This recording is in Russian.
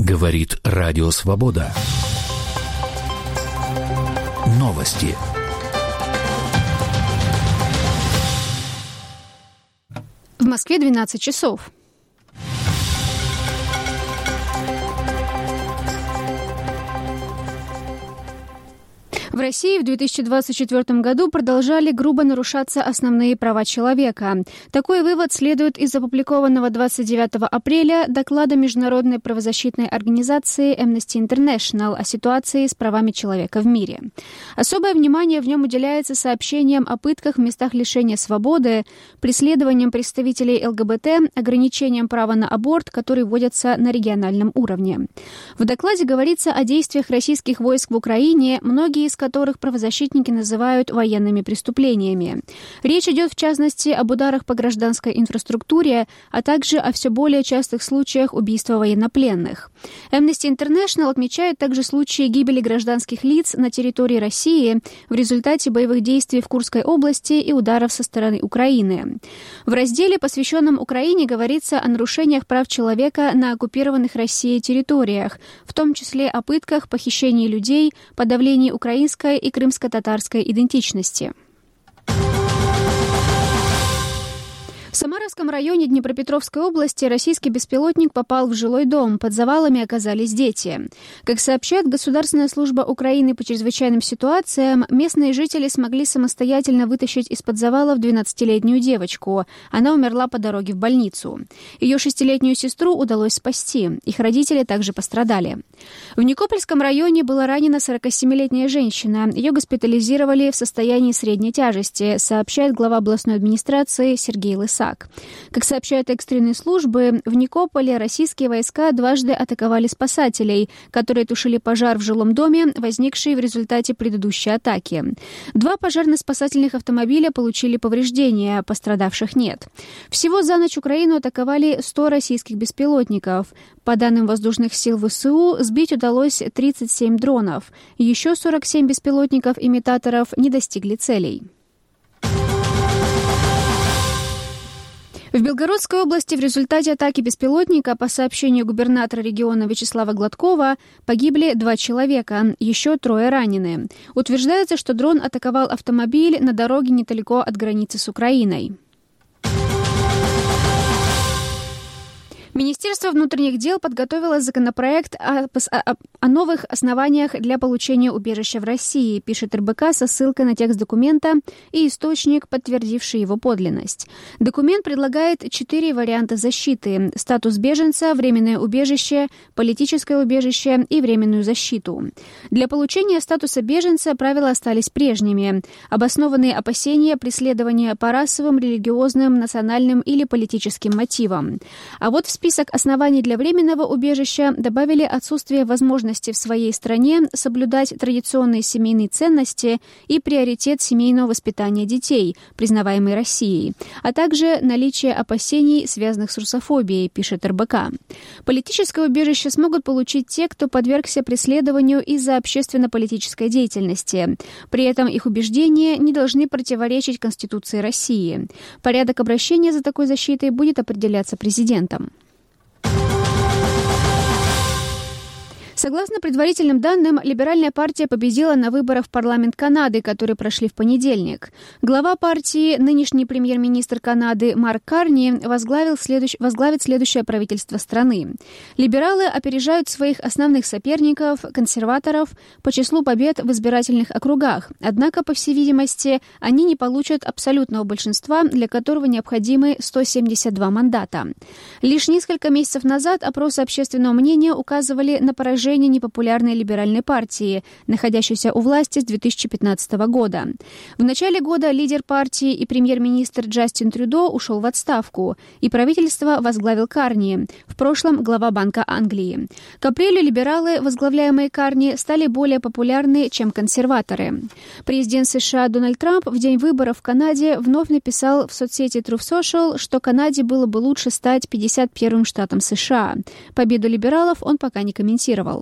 Говорит Радио Свобода. Новости. В Москве 12 часов. В России в 2024 году продолжали грубо нарушаться основные права человека. Такой вывод следует из опубликованного 29 апреля доклада Международной правозащитной организации Amnesty International о ситуации с правами человека в мире. Особое внимание в нем уделяется сообщениям о пытках в местах лишения свободы, преследованиям представителей ЛГБТ, ограничениям права на аборт, которые вводятся на региональном уровне. В докладе говорится о действиях российских войск в Украине, многие из которых правозащитники называют военными преступлениями. Речь идет, в частности, об ударах по гражданской инфраструктуре, а также о все более частых случаях убийства военнопленных. Amnesty International отмечает также случаи гибели гражданских лиц на территории России в результате боевых действий в Курской области и ударов со стороны Украины. В разделе, посвященном Украине, говорится о нарушениях прав человека на оккупированных Россией территориях, в том числе о пытках, похищении людей, подавлении украинской и крымско-татарской идентичности. В Самаровском районе Днепропетровской области российский беспилотник попал в жилой дом. Под завалами оказались дети. Как сообщает Государственная служба Украины по чрезвычайным ситуациям, местные жители смогли самостоятельно вытащить из-под завалов 12-летнюю девочку. Она умерла по дороге в больницу. Ее 6-летнюю сестру удалось спасти. Их родители также пострадали. В Никопольском районе была ранена 47-летняя женщина. Ее госпитализировали в состоянии средней тяжести, сообщает глава областной администрации Сергей Лысак. Как сообщают экстренные службы, в Никополе российские войска дважды атаковали спасателей, которые тушили пожар в жилом доме, возникший в результате предыдущей атаки. 2 пожарно-спасательных автомобиля получили повреждения, пострадавших нет. Всего за ночь Украину атаковали 100 российских беспилотников. По данным воздушных сил ВСУ, сбить удалось 37 дронов. Еще 47 беспилотников-имитаторов не достигли целей. В Белгородской области в результате атаки беспилотника, по сообщению губернатора региона Вячеслава Гладкова, погибли 2 человека, еще 3 ранены. Утверждается, что дрон атаковал автомобиль на дороге недалеко от границы с Украиной. Министерство внутренних дел подготовило законопроект о новых основаниях для получения убежища в России, пишет РБК со ссылкой на текст документа и источник, подтвердивший его подлинность. Документ предлагает 4 варианта защиты: статус беженца, временное убежище, политическое убежище и временную защиту. Для получения статуса беженца правила остались прежними. Обоснованные опасения преследования по расовым, религиозным, национальным или политическим мотивам. А вот в список оснований для временного убежища добавили отсутствие возможности в своей стране соблюдать традиционные семейные ценности и приоритет семейного воспитания детей, признаваемый Россией, а также наличие опасений, связанных с русофобией, пишет РБК. Политическое убежище смогут получить те, кто подвергся преследованию из-за общественно-политической деятельности. При этом их убеждения не должны противоречить Конституции России. Порядок обращения за такой защитой будет определяться президентом. Согласно предварительным данным, либеральная партия победила на выборах в парламент Канады, которые прошли в понедельник. Глава партии, нынешний премьер-министр Канады Марк Карни, возглавит следующее правительство страны. Либералы опережают своих основных соперников, консерваторов, по числу побед в избирательных округах. Однако, по всей видимости, они не получат абсолютного большинства, для которого необходимы 172 мандата. Лишь несколько месяцев назад опросы общественного мнения указывали на поражение непопулярной либеральной партии, находящейся у власти с 2015 года. В начале года лидер партии и премьер-министр Джастин Трюдо ушел в отставку, и правительство возглавил Карни, в прошлом глава Банка Англии. К апрелю либералы, возглавляемые Карни, стали более популярны, чем консерваторы. Президент США Дональд Трамп в день выборов в Канаде вновь написал в соцсети Truth Social, что Канаде было бы лучше стать 51-м штатом США. Победу либералов он пока не комментировал.